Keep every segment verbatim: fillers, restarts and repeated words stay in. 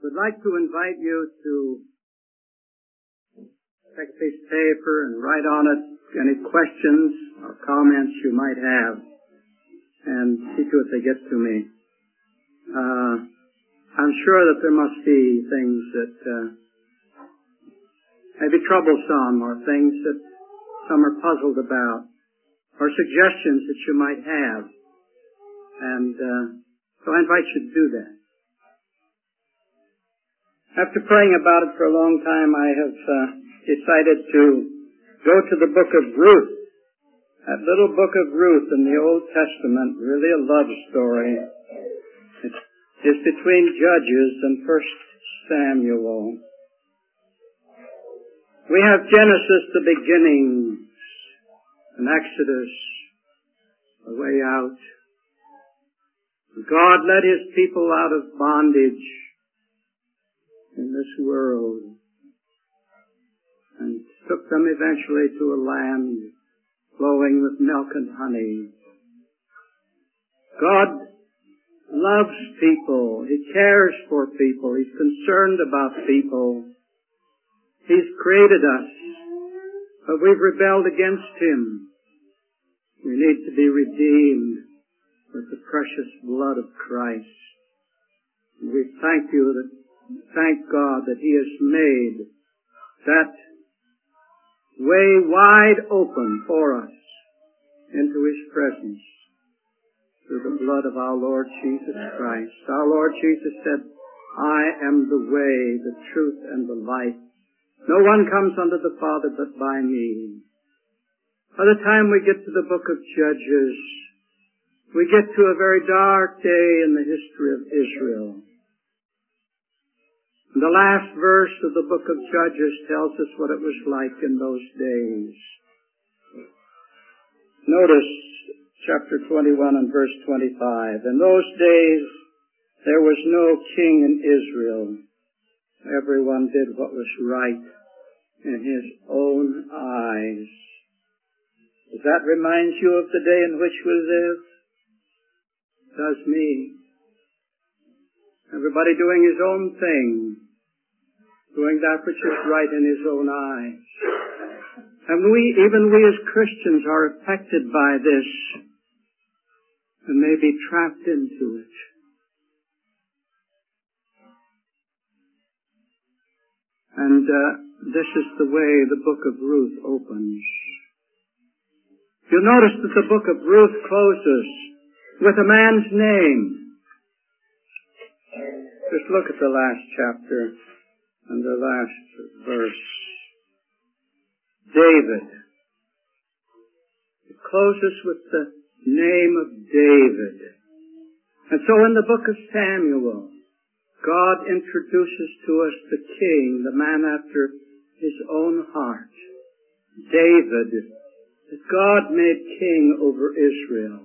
would like to invite you to take a piece of paper and write on it any questions or comments you might have, and see to it they get to me. Uh, I'm sure that there must be things that uh, may be troublesome, or things that some are puzzled about, or suggestions that you might have. And uh, so I invite you to do that. After praying about it for a long time, I have uh, decided to go to the book of Ruth. That little book of Ruth in the Old Testament, really a love story. It is between Judges and First Samuel. We have Genesis, the beginning, and Exodus, the way out. God led His people out of bondage in this world and took them eventually to a land flowing with milk and honey. God loves people. He cares for people. He's concerned about people. He's created us, but we've rebelled against Him. We need to be redeemed with the precious blood of Christ. And we thank you that, thank God that He has made that way wide open for us into His presence through the blood of our Lord Jesus Christ. Our Lord Jesus said, I am the way, the truth, and the life. No one comes unto the Father but by me. By the time we get to the book of Judges, we get to a very dark day in the history of Israel. The last verse of the book of Judges tells us what it was like in those days. Notice chapter twenty-one and verse twenty-five. In those days there was no king in Israel. Everyone did what was right in his own eyes. Does that remind you of the day in which we live? It does me. Everybody doing his own thing, doing that which is right in his own eyes. And we, even we as Christians, are affected by this and may be trapped into it. And uh, this is the way the book of Ruth opens. You'll notice that the book of Ruth closes with a man's name. Just look at the last chapter and the last verse. David. It closes with the name of David. And so in the book of Samuel, God introduces to us the king, the man after his own heart, David, that God made king over Israel.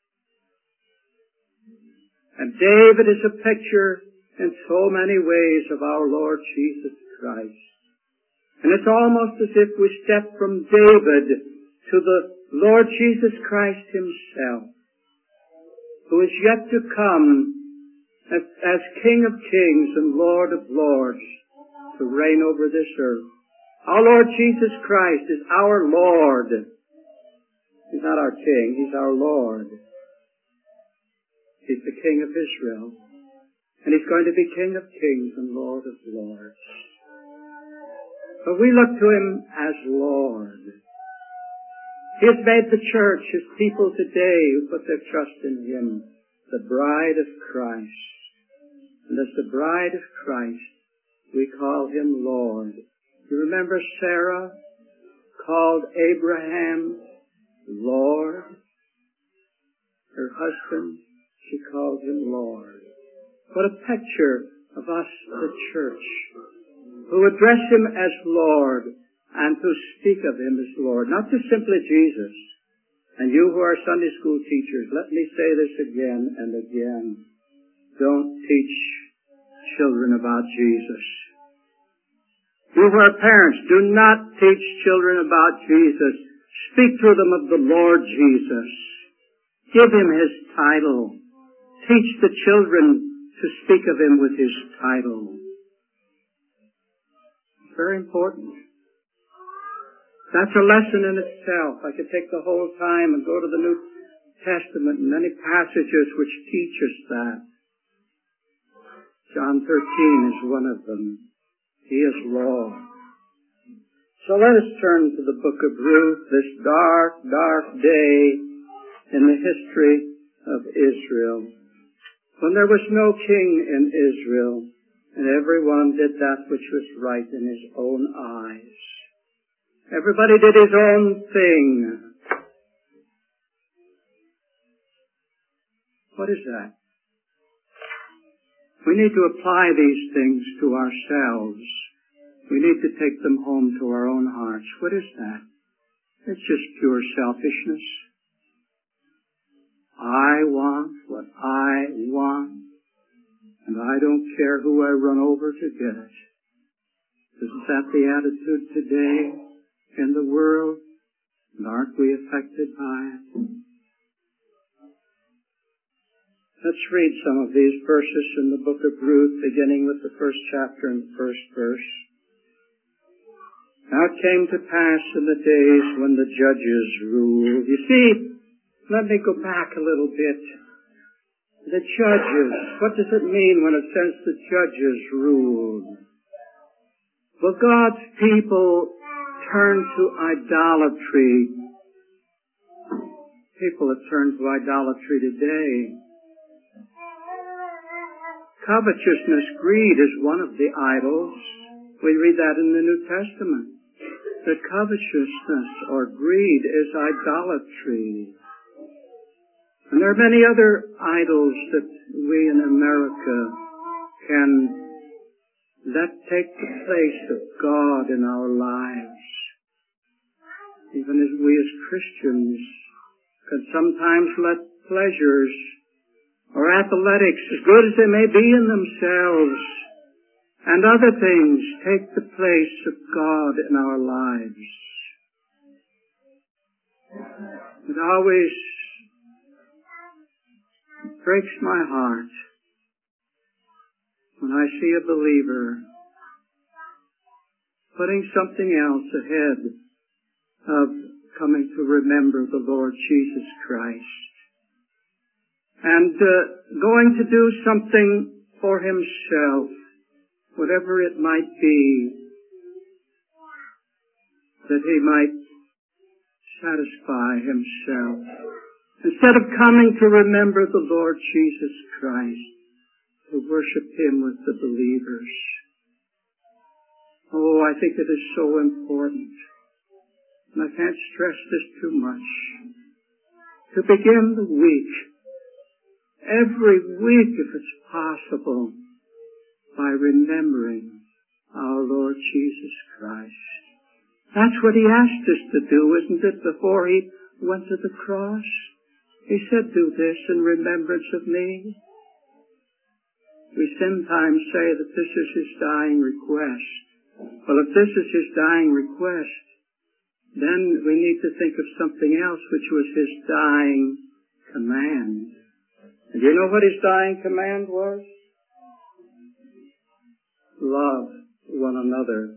And David is a picture in so many ways of our Lord Jesus Christ. And it's almost as if we step from David to the Lord Jesus Christ Himself, who is yet to come as, as King of Kings and Lord of Lords to reign over this earth. Our Lord Jesus Christ is our Lord. He's not our King, He's our Lord. He's the King of Israel. And He's going to be King of Kings and Lord of Lords. But we look to Him as Lord. He has made the church, His people today who put their trust in Him, the bride of Christ. And as the bride of Christ, we call Him Lord. You remember Sarah called Abraham Lord? Her husband, she called him Lord. What a picture of us, the church, who address Him as Lord and who speak of Him as Lord, not just simply Jesus. And you who are Sunday school teachers, let me say this again and again. Don't teach children about Jesus. You who are parents, do not teach children about Jesus. Speak to them of the Lord Jesus. Give Him His title. Teach the children to speak of Him with His title. It's very important. That's a lesson in itself. I could take the whole time and go to the New Testament and many passages which teach us that. John thirteen is one of them. He is Lord. So let us turn to the book of Ruth, this dark, dark day in the history of Israel, when there was no king in Israel, and everyone did that which was right in his own eyes. Everybody did his own thing. What is that? We need to apply these things to ourselves. We need to take them home to our own hearts. What is that? It's just pure selfishness. I want what I want, and I don't care who I run over to get it. Isn't that the attitude today in the world? And aren't we affected by it? Let's read some of these verses in the book of Ruth, beginning with the first chapter and the first verse. Now it came to pass in the days when the judges ruled. You see, let me go back a little bit. The judges, what does it mean when it says the judges ruled? Well, God's people turned to idolatry. People that turn to idolatry today. Covetousness, greed is one of the idols. We read that in the New Testament. That covetousness or greed is idolatry. And there are many other idols that we in America can let take the place of God in our lives. Even as we as Christians can sometimes let pleasures or athletics, as good as they may be in themselves, and other things take the place of God in our lives. It always breaks my heart when I see a believer putting something else ahead of coming to remember the Lord Jesus Christ. And uh, going to do something for himself, whatever it might be, that he might satisfy himself, instead of coming to remember the Lord Jesus Christ, to worship Him with the believers. Oh, I think it is so important, and I can't stress this too much, to begin the week, every week if it's possible, by remembering our Lord Jesus Christ. That's what He asked us to do, isn't it, before He went to the cross? He said, do this in remembrance of me. We sometimes say that this is His dying request. Well, if this is His dying request, then we need to think of something else, which was His dying command. And do you know what His dying command was? Love one another.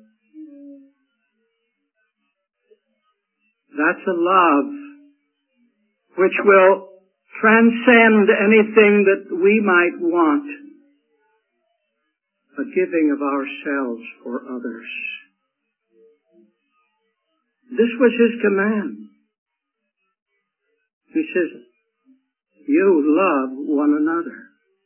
That's a love which will transcend anything that we might want, a giving of ourselves for others. This was His command. He says, you love one another.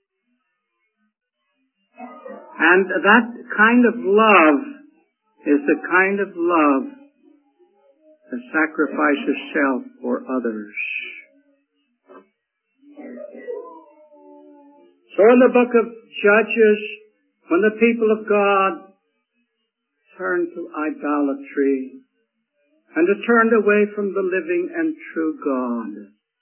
And that kind of love is the kind of love that sacrifices self for others. So in the book of Judges, when the people of God turned to idolatry and turned away from the living and true God,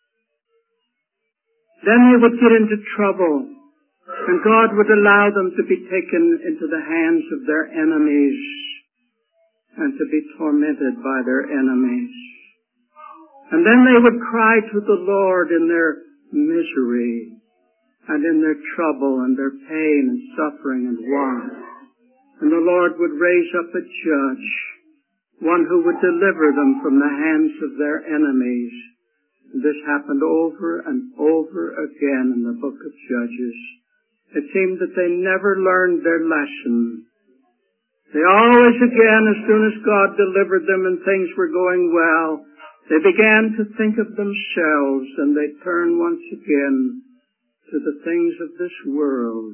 then they would get into trouble, and God would allow them to be taken into the hands of their enemies and to be tormented by their enemies. And then they would cry to the Lord in their misery, and in their trouble and their pain and suffering and want. And the Lord would raise up a judge, one who would deliver them from the hands of their enemies. And this happened over and over again in the book of Judges. It seemed that they never learned their lesson. They always again, as soon as God delivered them and things were going well, they began to think of themselves, and they turned once again to the things of this world,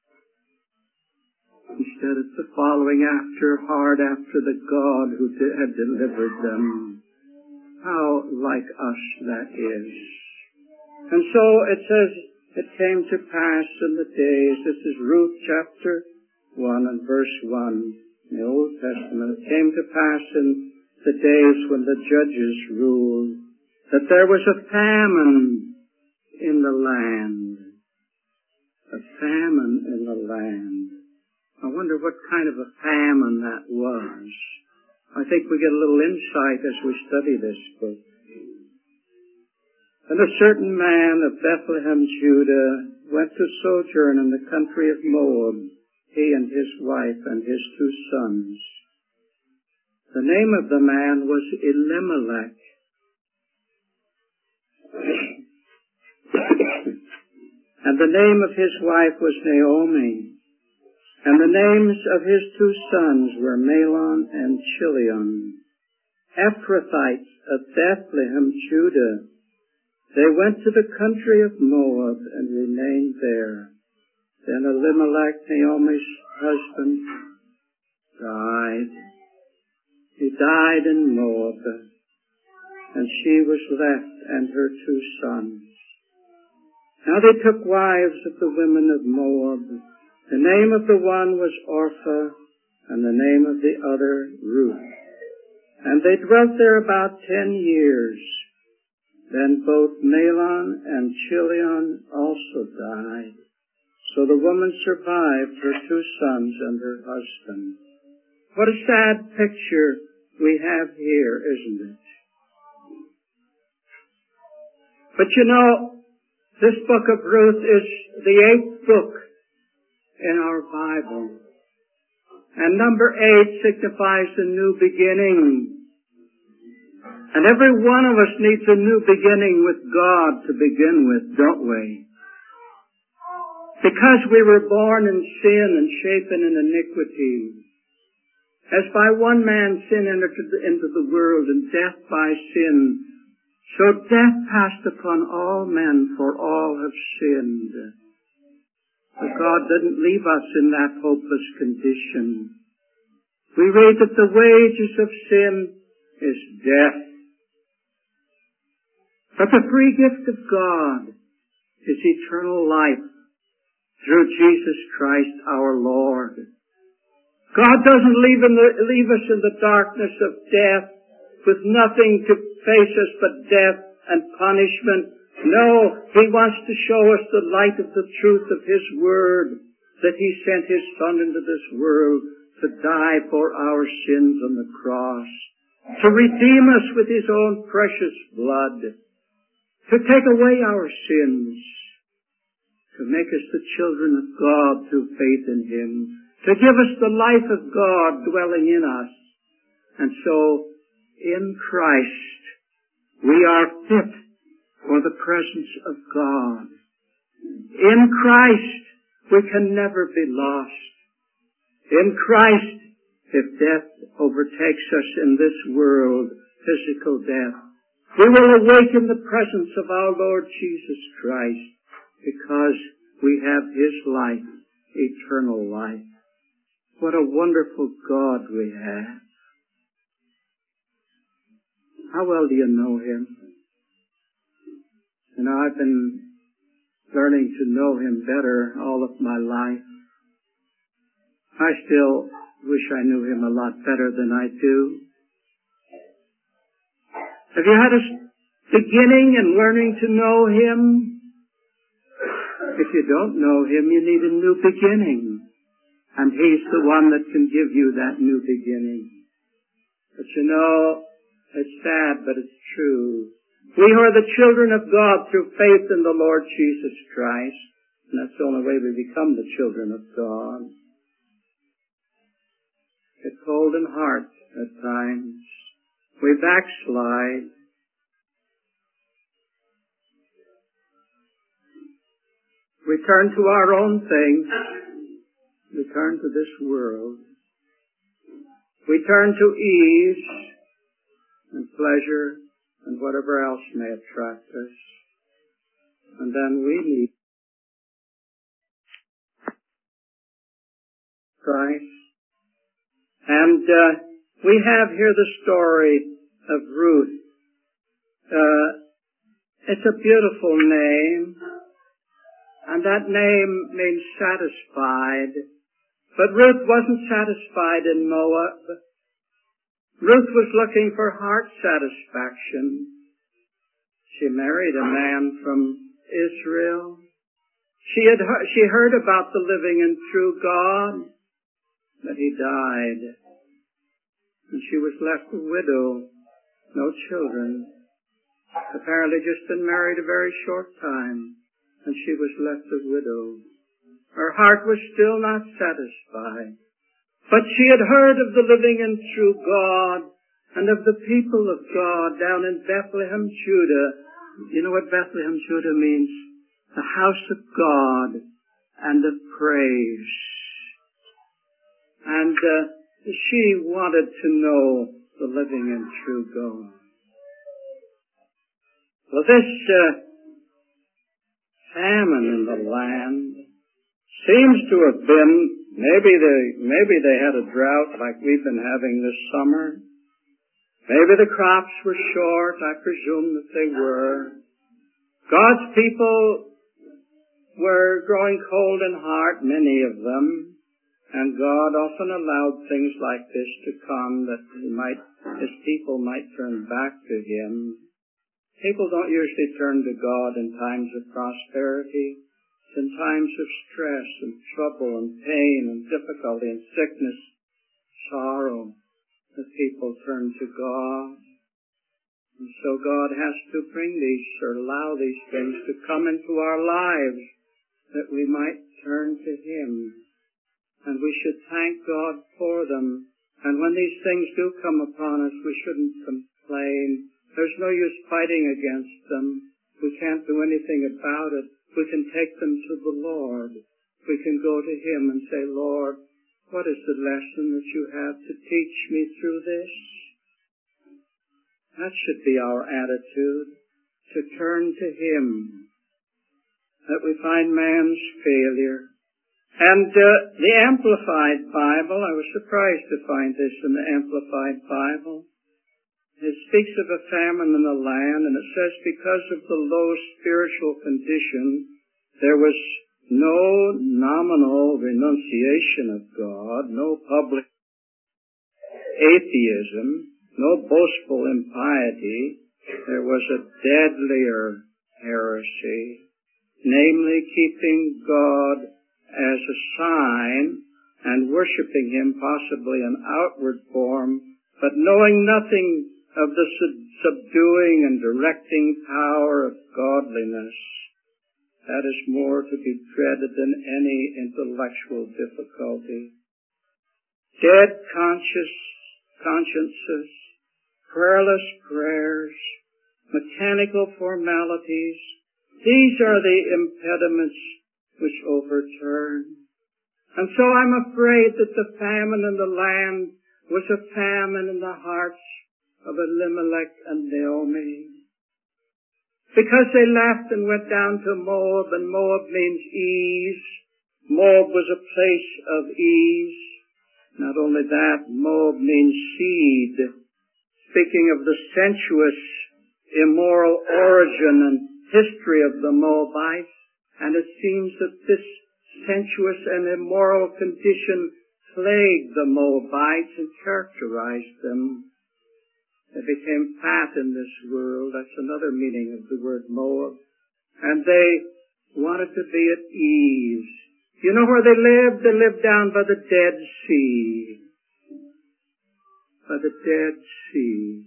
instead of the following after, hard after the God who had delivered them. How like us that is. And so it says, it came to pass in the days, this is Ruth chapter one and verse one in the Old Testament, it came to pass in the days when the judges ruled, that there was a famine in the land. A famine in the land. I wonder what kind of a famine that was. I think we get a little insight as we study this book. And a certain man of Bethlehem, Judah, went to sojourn in the country of Moab, he and his wife and his two sons. The name of the man was Elimelech. And the name of his wife was Naomi. And the names of his two sons were Mahlon and Chilion, Ephrathites of Bethlehem, Judah. They went to the country of Moab and remained there. Then Elimelech, Naomi's husband, died. He died in Moab, and she was left and her two sons. Now they took wives of the women of Moab. The name of the one was Orpah, and the name of the other Ruth. And they dwelt there about ten years. Then both Mahlon and Chilion also died. So the woman survived her two sons and her husband. What a sad picture we have here, isn't it? But you know, this book of Ruth is the eighth book in our Bible. And number eight signifies a new beginning. And every one of us needs a new beginning with God to begin with, don't we? Because we were born in sin and shapen in iniquity. As by one man sin entered into the world, and death by sin, so death passed upon all men, for all have sinned. But God didn't leave us in that hopeless condition. We read that the wages of sin is death. But the free gift of God is eternal life through Jesus Christ our Lord. God doesn't leave, in the, leave us in the darkness of death with nothing to face us but death and punishment. No, He wants to show us the light of the truth of His Word, that He sent His Son into this world to die for our sins on the cross, to redeem us with His own precious blood, to take away our sins, to make us the children of God through faith in Him, to give us the life of God dwelling in us. And so, in Christ, we are fit for the presence of God. In Christ, we can never be lost. In Christ, if death overtakes us in this world, physical death, we will awake in the presence of our Lord Jesus Christ, because we have His life, eternal life. What a wonderful God we have. How well do you know Him? And I've been learning to know Him better all of my life. I still wish I knew Him a lot better than I do. Have you had a beginning in learning to know Him? If you don't know Him, you need a new beginning. And He's the one that can give you that new beginning. But you know, it's sad, but it's true. We who are the children of God through faith in the Lord Jesus Christ, And that's the only way we become the children of God. Get cold in heart at times. We backslide. We turn to our own things. We turn to this world. We turn to ease and pleasure and whatever else may attract us. And then we need Christ. And uh, we have here the story of Ruth. Uh, it's a beautiful name. And that name means satisfied. But Ruth wasn't satisfied in Moab. Ruth was looking for heart satisfaction. She married a man from Israel. She had she heard about the living and true God, but he died. And she was left a widow, no children. Apparently just been married a very short time. And she was left a widow. Her heart was still not satisfied. But she had heard of the living and true God and of the people of God down in Bethlehem, Judah. You know what Bethlehem, Judah means? The house of God and of praise. And uh, she wanted to know the living and true God. Well, this uh, famine in the land seems to have been, maybe they, maybe they had a drought like we've been having this summer. Maybe the crops were short. I presume that they were. God's people were growing cold in heart, many of them, and God often allowed things like this to come that he might, his people might turn back to him. People don't usually turn to God in times of prosperity. It's in times of stress and trouble and pain and difficulty and sickness, sorrow, that people turn to God. And so God has to bring these or allow these things to come into our lives that we might turn to him. And we should thank God for them. And when these things do come upon us, we shouldn't complain. There's no use fighting against them. We can't do anything about it. We can take them to the Lord. We can go to him and say, Lord, what is the lesson that you have to teach me through this? That should be our attitude, to turn to him, that we find man's failure. And uh, the Amplified Bible, I was surprised to find this in the Amplified Bible. It speaks of a famine in the land, and it says because of the low spiritual condition, there was no nominal renunciation of God, no public atheism, no boastful impiety. There was a deadlier heresy, namely keeping God as a sign and worshiping him possibly in outward form, but knowing nothing of the subduing and directing power of godliness. That is more to be dreaded than any intellectual difficulty. Dead conscious consciences, prayerless prayers, mechanical formalities, these are the impediments which overturn. And so I'm afraid that the famine in the land was a famine in the hearts of Elimelech and Naomi. Because they left and went down to Moab, and Moab means ease. Moab was a place of ease. Not only that, Moab means seed. Speaking of the sensuous, immoral origin and history of the Moabites, and it seems that this sensuous and immoral condition plagued the Moabites and characterized them. They became fat in this world. That's another meaning of the word Moab. And they wanted to be at ease. You know where they lived? They lived down by the Dead Sea. By the Dead Sea.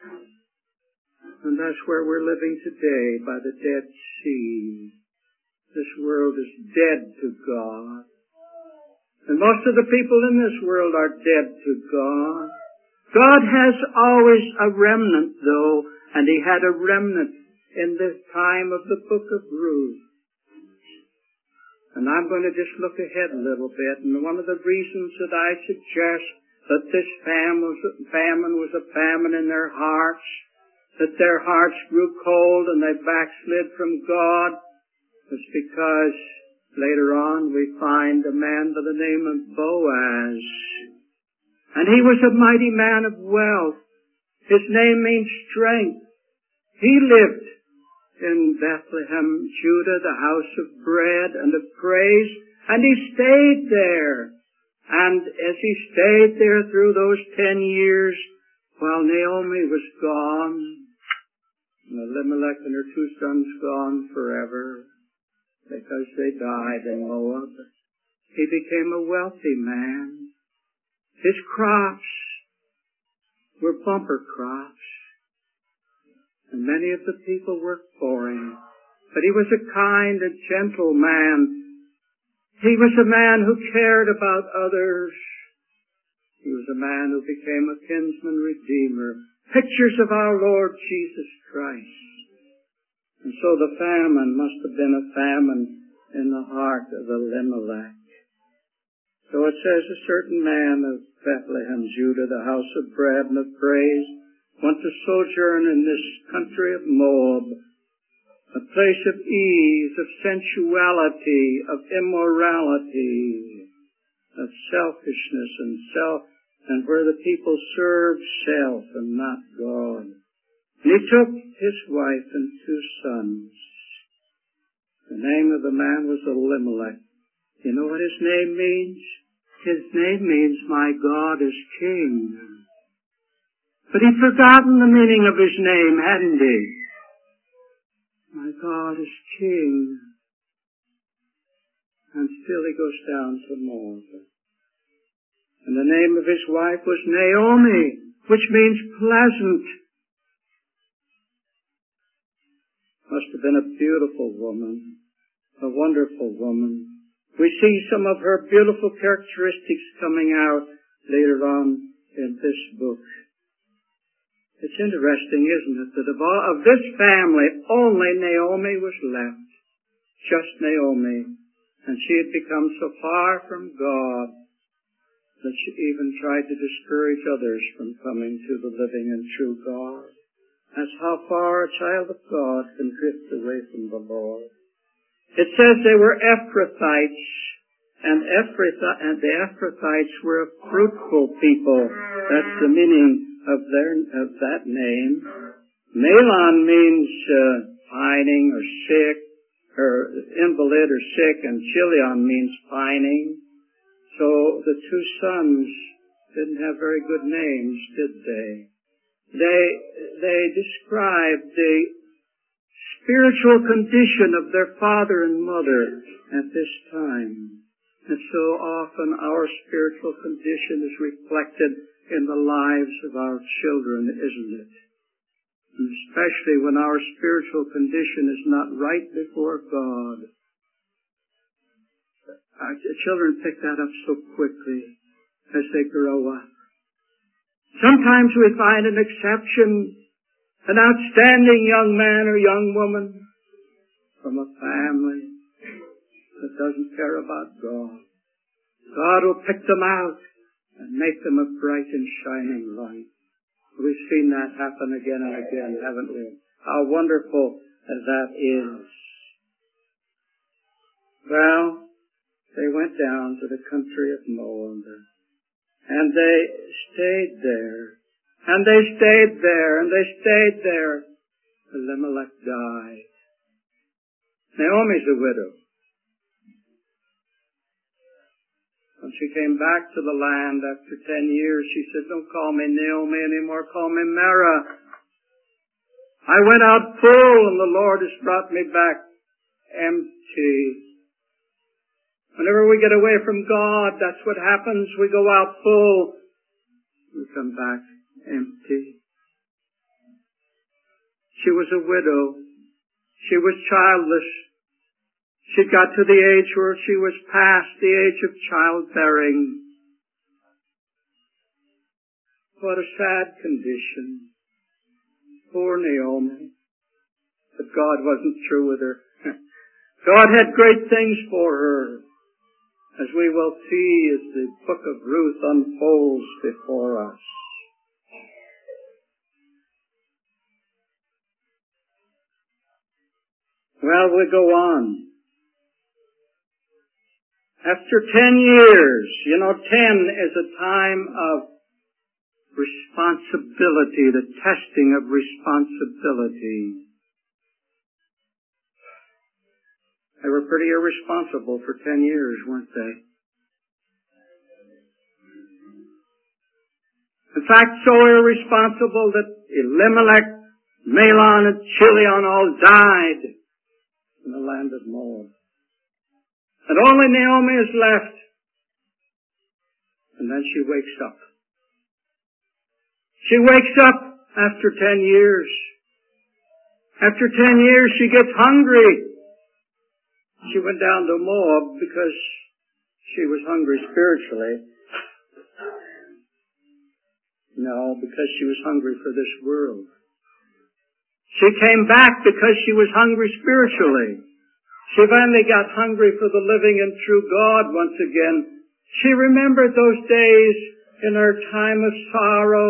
And that's where we're living today, by the Dead Sea. This world is dead to God. And most of the people in this world are dead to God. God has always a remnant, though, and He had a remnant in the time of the book of Ruth. And I'm going to just look ahead a little bit. And one of the reasons that I suggest that this famine was a famine in their hearts, that their hearts grew cold and they backslid from God, was because later on we find a man by the name of Boaz. And he was a mighty man of wealth. His name means strength. He lived in Bethlehem, Judah, the house of bread and of praise, and he stayed there. And as he stayed there through those ten years, while Naomi was gone, and Elimelech and her two sons gone forever, because they died in Moab, he became a wealthy man. His crops were bumper crops, and many of the people worked for him. But he was a kind and gentle man. He was a man who cared about others. He was a man who became a kinsman redeemer. Pictures of our Lord Jesus Christ. And so the famine must have been a famine in the heart of Elimelech. So it says a certain man of Bethlehem, Judah, the house of bread and of praise, went to sojourn in this country of Moab, a place of ease, of sensuality, of immorality, of selfishness and self, and where the people served self and not God. And he took his wife and two sons. The name of the man was Elimelech. You know what his name means? His name means, my God is King. But he'd forgotten the meaning of his name, hadn't he? My God is King. And still he goes down to Moab. And the name of his wife was Naomi, which means pleasant. Must have been a beautiful woman, a wonderful woman. We see some of her beautiful characteristics coming out later on in this book. It's interesting, isn't it, that of, all, of this family, only Naomi was left. Just Naomi. And she had become so far from God that she even tried to discourage others from coming to the living and true God. That's how far a child of God can drift away from the Lord. It says they were Ephrathites, and, Ephrath- and the Ephrathites were a fruitful people. That's the meaning of their of that name. Mahlon means uh, pining or sick, or invalid or sick, and Chilion means pining. So the two sons didn't have very good names, did they? They they described the spiritual condition of their father and mother at this time. And so often our spiritual condition is reflected in the lives of our children, isn't it? And especially when our spiritual condition is not right before God. Our children pick that up so quickly as they grow up. Sometimes we find an exception, an outstanding young man or young woman from a family that doesn't care about God. God will pick them out and make them a bright and shining light. We've seen that happen again and again, haven't we? How wonderful that is. Well, they went down to the country of Moab, and they stayed there, and they stayed there, and they stayed there. Elimelech died. Naomi's a widow. When she came back to the land after ten years, she said, don't call me Naomi anymore, call me Mara. I went out full, and the Lord has brought me back empty. Whenever we get away from God, that's what happens. We go out full, we come back empty. She was a widow. She was childless. She got to the age where she was past the age of childbearing. What a sad condition. Poor Naomi. But God wasn't through with her. God had great things for her, as we will see as the book of Ruth unfolds before us. Well, we go on. After ten years, you know, ten is a time of responsibility, the testing of responsibility. They were pretty irresponsible for ten years, weren't they? In fact, so irresponsible that Elimelech, Mahlon, and Chilion all died in the land of Moab. And only Naomi is left. And then she wakes up. She wakes up after ten years. After ten years, she gets hungry. She went down to Moab because she was hungry spiritually. No, because she was hungry for this world. She came back because she was hungry spiritually. She finally got hungry for the living and true God once again. She remembered those days in her time of sorrow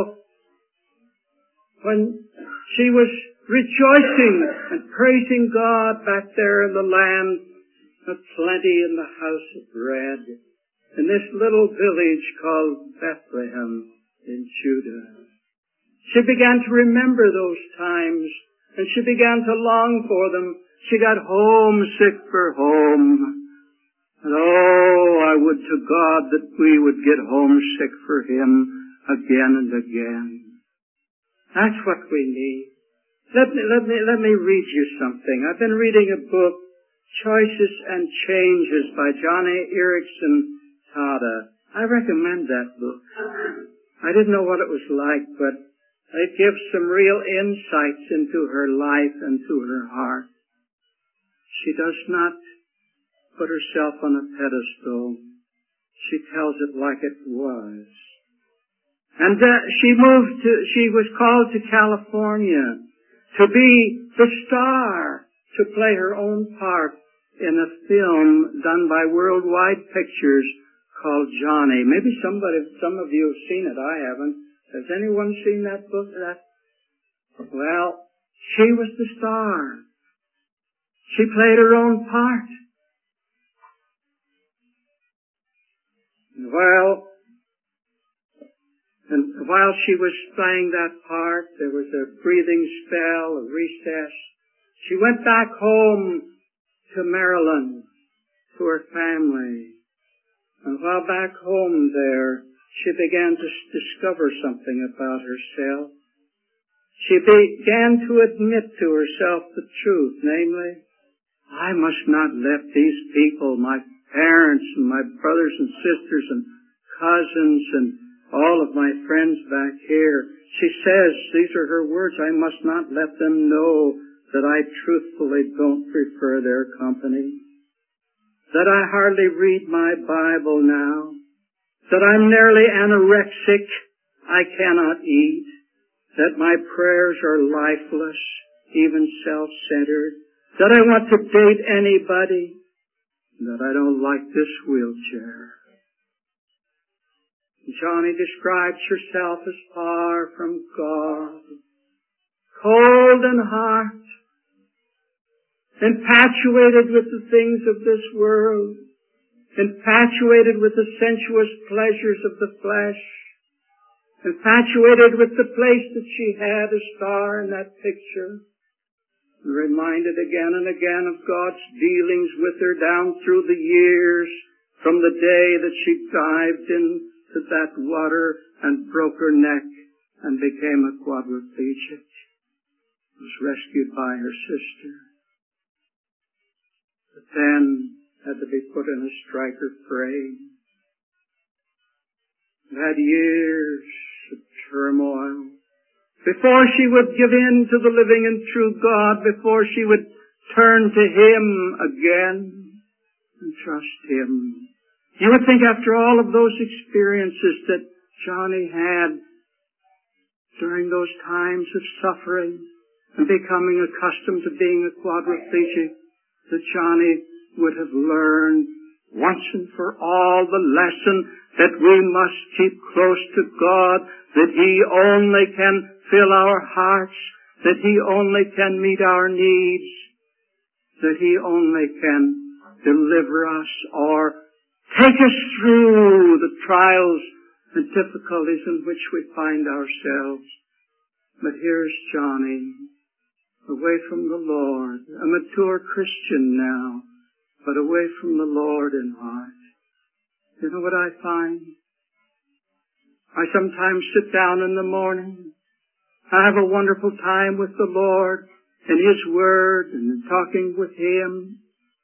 when she was rejoicing and praising God back there in the land of plenty in the house of bread, in this little village called Bethlehem in Judah. She began to remember those times, and she began to long for them. She got homesick for home. And oh, I would to God that we would get homesick for Him again and again. That's what we need. Let me, let me, let me read you something. I've been reading a book, Choices and Changes by Johnny Erickson Tada. I recommend that book. I didn't know what it was like, but it gives some real insights into her life and to her heart. She does not put herself on a pedestal. She tells it like it was. And uh, she moved to, she was called to California to be the star, to play her own part in a film done by Worldwide Pictures called Johnny. Maybe somebody, some of you have seen it. I haven't. Has anyone seen that book? That? Well, she was the star. She played her own part. And while, and while she was playing that part, there was a breathing spell, a recess. She went back home to Maryland, to her family. And while back home there, she began to discover something about herself. She began to admit to herself the truth, namely, I must not let these people, my parents and my brothers and sisters and cousins and all of my friends back here, she says, these are her words, I must not let them know that I truthfully don't prefer their company, that I hardly read my Bible now, that I'm nearly anorexic, I cannot eat, that my prayers are lifeless, even self-centered, that I want to date anybody, that I don't like this wheelchair. Johnny describes herself as far from God, cold in heart, infatuated with the things of this world, infatuated with the sensuous pleasures of the flesh, infatuated with the place that she had, a star in that picture, and reminded again and again of God's dealings with her down through the years, from the day that she dived into that water and broke her neck and became a quadriplegic, was rescued by her sister, but then had to be put in a striker frame, and had years of turmoil before she would give in to the living and true God, before she would turn to Him again. and trust Him. You would think after all of those experiences that Johnny had during those times of suffering and becoming accustomed to being a quadriplegic, that Johnny would have learned once and for all the lesson that we must keep close to God, that He only can fill our hearts, that He only can meet our needs, that He only can deliver us or take us through the trials and difficulties in which we find ourselves. But here's Johnny, away from the Lord, a mature Christian now, but away from the Lord in heart. You know what I find? I sometimes sit down in the morning. I have a wonderful time with the Lord and His Word and talking with Him.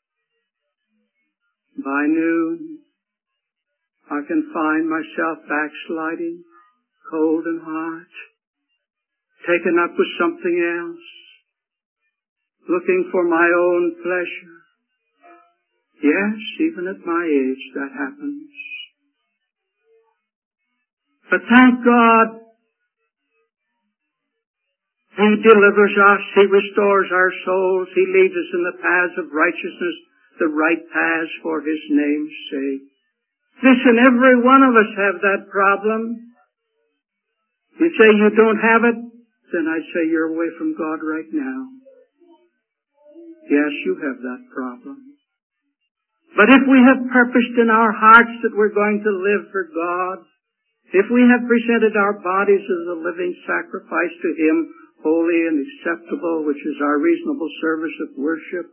By noon, I can find myself backsliding, cold in heart, taken up with something else, looking for my own pleasure. Yes, even at my age that happens. But thank God, He delivers us, He restores our souls, He leads us in the paths of righteousness, the right paths for His name's sake. Listen, every one of us have that problem. You say you don't have it, then I say you're away from God right now. Yes, you have that problem. But if we have purposed in our hearts that we're going to live for God, if we have presented our bodies as a living sacrifice to Him, holy and acceptable, which is our reasonable service of worship,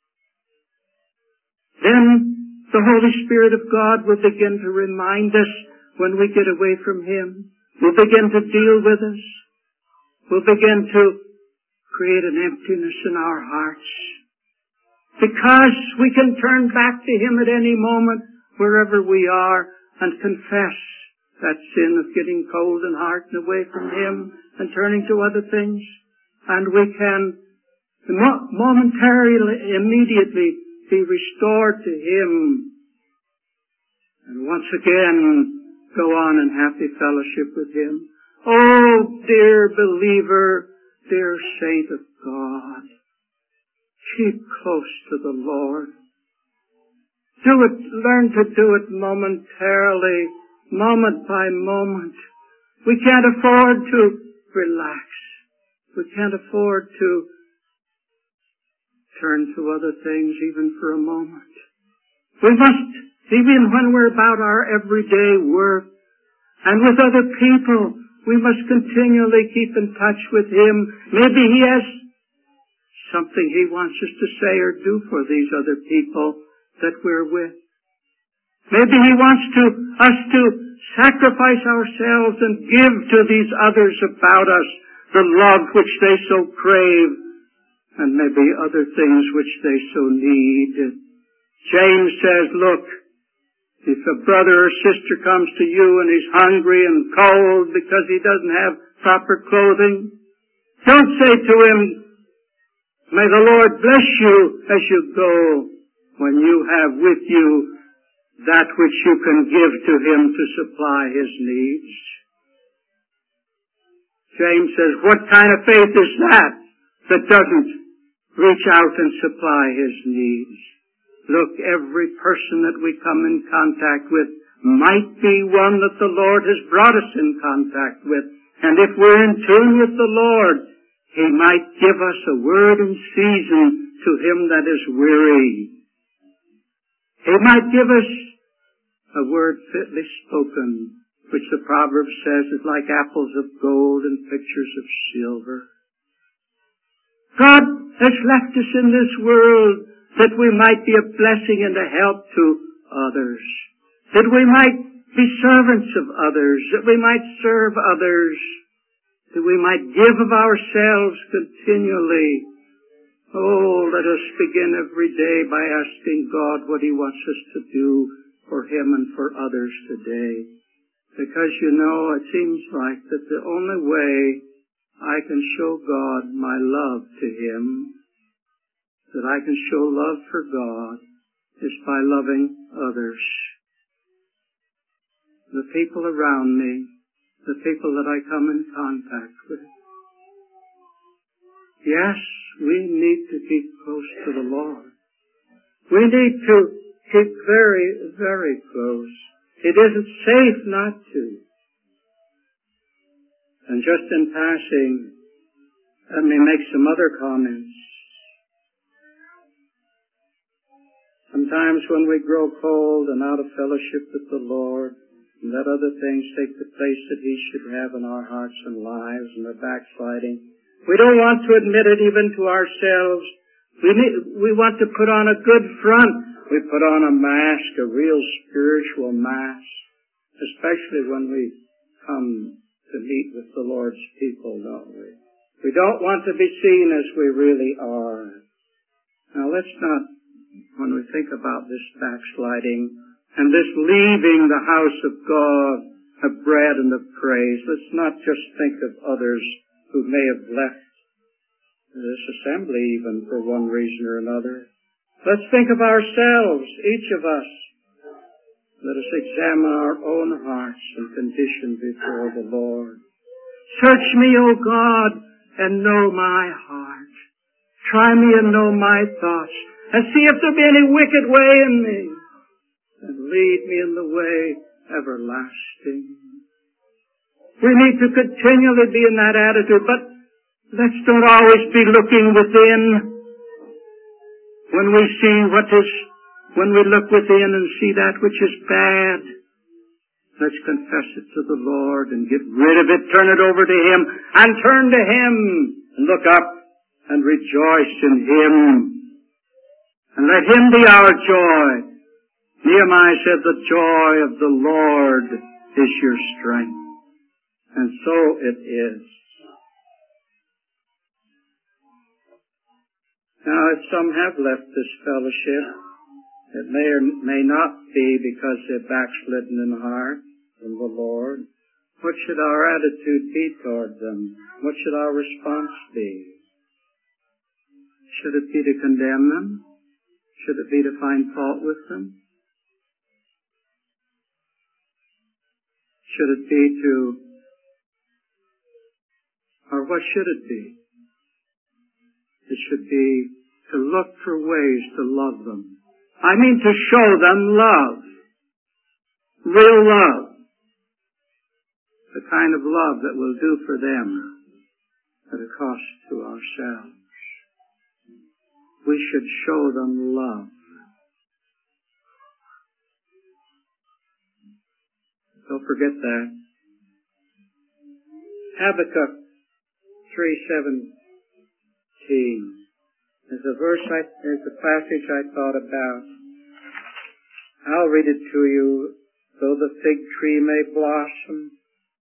then the Holy Spirit of God will begin to remind us when we get away from Him, will begin to deal with us, will begin to create an emptiness in our hearts. Because we can turn back to Him at any moment, wherever we are, and confess that sin of getting cold in heart and away from Him and turning to other things. And we can momentarily, immediately be restored to Him. And once again, go on in happy fellowship with Him. Oh, dear believer, dear saint of God, keep close to the Lord. Do it, learn to do it momentarily, moment by moment. We can't afford to relax. We can't afford to turn to other things even for a moment. We must, even when we're about our everyday work and with other people, we must continually keep in touch with Him. Maybe He has something He wants us to say or do for these other people that we're with. Maybe He wants to, us to sacrifice ourselves and give to these others about us the love which they so crave, and maybe other things which they so need. James says, look, if a brother or sister comes to you and he's hungry and cold because he doesn't have proper clothing, don't say to him, may the Lord bless you as you go, when you have with you that which you can give to Him to supply His needs. James says, what kind of faith is that that doesn't reach out and supply His needs? Look, every person that we come in contact with might be one that the Lord has brought us in contact with. And if we're in tune with the Lord, He might give us a word in season to him that is weary. He might give us a word fitly spoken, which the proverb says is like apples of gold and pictures of silver. God has left us in this world that we might be a blessing and a help to others, that we might be servants of others, that we might serve others, that we might give of ourselves continually. Oh, let us begin every day by asking God what He wants us to do for Him and for others today. Because, you know, it seems like that the only way I can show God my love to Him, that I can show love for God, is by loving others. The people around me, the people that I come in contact with. Yes, we need to keep close to the Lord. We need to keep very, very close. It isn't safe not to. And just in passing, let me make some other comments. Sometimes when we grow cold and out of fellowship with the Lord, and let other things take the place that He should have in our hearts and lives, and we're backsliding, we don't want to admit it even to ourselves. We need, we want to put on a good front. We put on a mask, a real spiritual mask, especially when we come to meet with the Lord's people, don't we? We don't want to be seen as we really are. Now let's not, when we think about this backsliding and this leaving the house of God of bread and of praise, let's not just think of others who may have left this assembly even for one reason or another. Let's think of ourselves, each of us. Let us examine our own hearts and condition before the Lord. Search me, O God, and know my heart. Try me and know my thoughts, and see if there be any wicked way in me, and lead me in the way everlasting. We need to continually be in that attitude, but let's don't always be looking within. When we see what is, when we look within and see that which is bad, let's confess it to the Lord and get rid of it, turn it over to Him, and turn to Him, and look up and rejoice in Him. And let Him be our joy. Nehemiah said, the joy of the Lord is your strength. And so it is. Now, if some have left this fellowship, it may or may not be because they're backslidden in heart from the Lord. What should our attitude be toward them? What should our response be? Should it be to condemn them? Should it be to find fault with them? Should it be to, or what should it be? It should be to look for ways to love them. I mean to show them love. Real love. The kind of love that will do for them at a cost to ourselves. We should show them love. Don't forget that. Habakkuk three seventeen. There's a verse, I, there's a passage I thought about. I'll read it to you. Though the fig tree may blossom,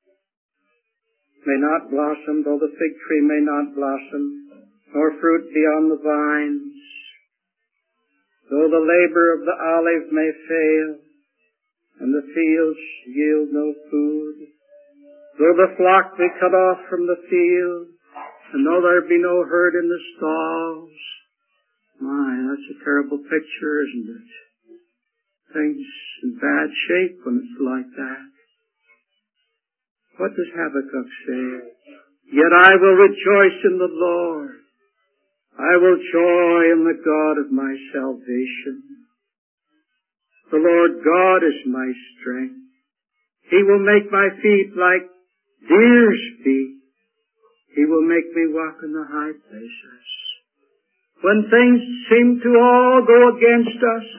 may not blossom, though the fig tree may not blossom, nor fruit be on the vines, though the labor of the olive may fail, and the fields yield no food, though the flock be cut off from the field, and though there be no herd in the stalls. My, that's a terrible picture, isn't it? Things in bad shape when it's like that. What does Habakkuk say? Yet I will rejoice in the Lord. I will joy in the God of my salvation. The Lord God is my strength. He will make my feet like deer's feet. He will make me walk in the high places. When things seem to all go against us,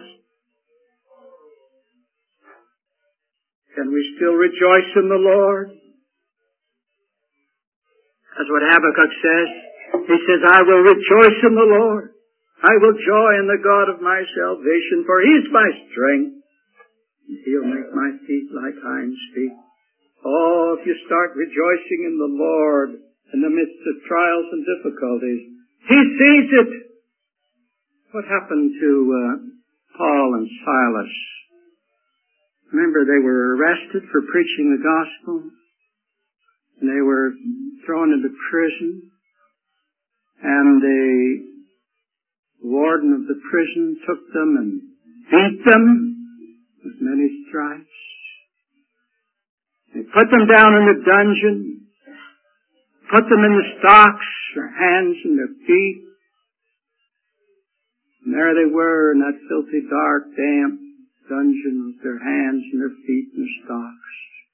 can we still rejoice in the Lord? That's what Habakkuk says. He says, I will rejoice in the Lord. I will joy in the God of my salvation, for He is my strength. And He'll make my feet like hinds' feet. Oh, if you start rejoicing in the Lord in the midst of trials and difficulties, He sees it. What happened to uh, Paul and Silas? Remember, they were arrested for preaching the gospel, and they were thrown into prison, and the warden of the prison took them and beat them with many stripes. They put them down in the dungeon, put them in the stocks, their hands and their feet. And there they were in that filthy, dark, damp dungeon with their hands and their feet in the stocks.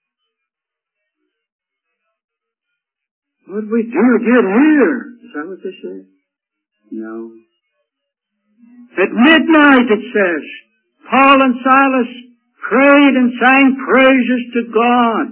What did we do to get here? Is that what they said? No. At midnight, it says, Paul and Silas prayed and sang praises to God.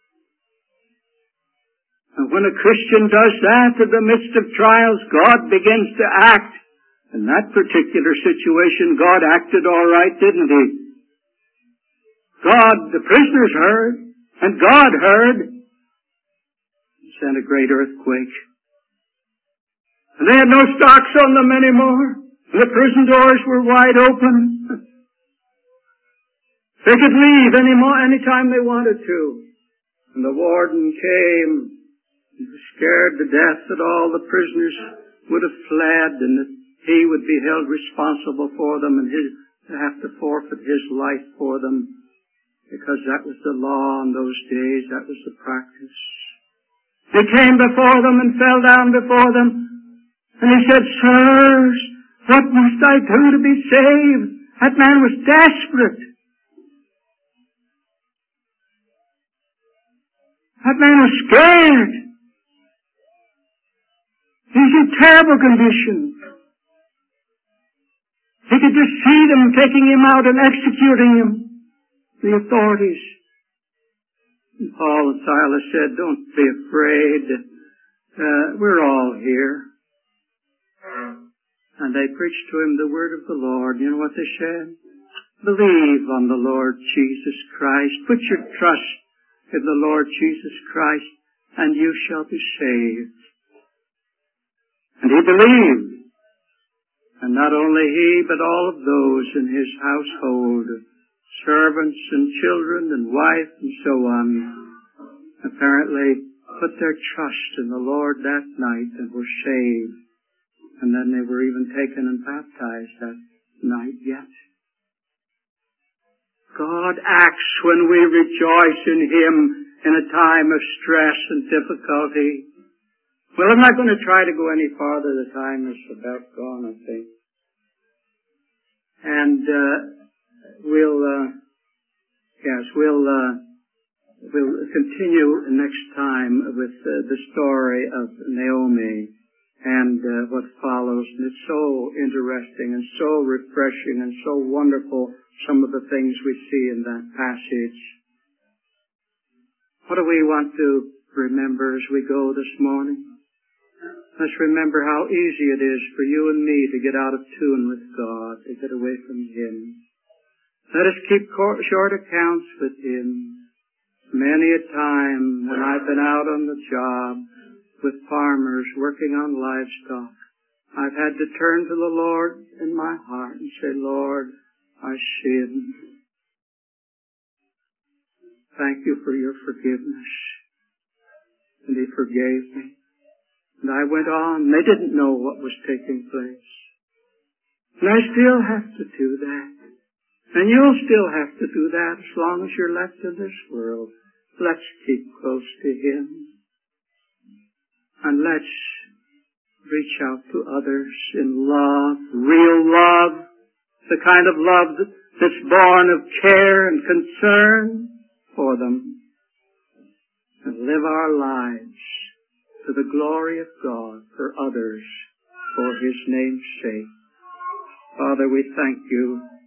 And when a Christian does that in the midst of trials, God begins to act. In that particular situation, God acted all right, didn't He? God, the prisoners heard, and God heard, and sent a great earthquake. And they had no stocks on them anymore. And the prison doors were wide open. They could leave any more, any time they wanted to. And the warden came and was scared to death that all the prisoners would have fled and that he would be held responsible for them and his, to have to forfeit his life for them, because that was the law in those days, that was the practice. He came before them and fell down before them, and he said, Sirs, what must I do to be saved? That man was desperate. That man was scared. He's in terrible condition. He could just see them taking him out and executing him, the authorities. And Paul and Silas said, don't be afraid. Uh, we're all here. And they preached to him the word of the Lord. You know what they said? Believe on the Lord Jesus Christ. Put your trust in the Lord Jesus Christ, and you shall be saved. And he believed. And not only he, but all of those in his household, servants and children and wife and so on, apparently put their trust in the Lord that night and were saved. And then they were even taken and baptized that night yet. God acts when we rejoice in Him in a time of stress and difficulty. Well, I'm not going to try to go any farther. The time is about gone, I think. And uh, we'll, uh, yes, we'll uh, we'll continue next time with uh, the story of Naomi and uh, what follows. And it's so interesting and so refreshing and so wonderful, some of the things we see in that passage. What do we want to remember as we go this morning? Let's remember how easy it is for you and me to get out of tune with God, to get away from Him. Let us keep short accounts with Him. Many a time when I've been out on the job with farmers working on livestock, I've had to turn to the Lord in my heart and say, Lord, I sinned. Thank you for your forgiveness. And He forgave me. And I went on. They didn't know what was taking place. And I still have to do that. And you'll still have to do that as long as you're left in this world. Let's keep close to Him. And let's reach out to others in love, real love, the kind of love that's born of care and concern for them. And live our lives to the glory of God for others, for His name's sake. Father, we thank You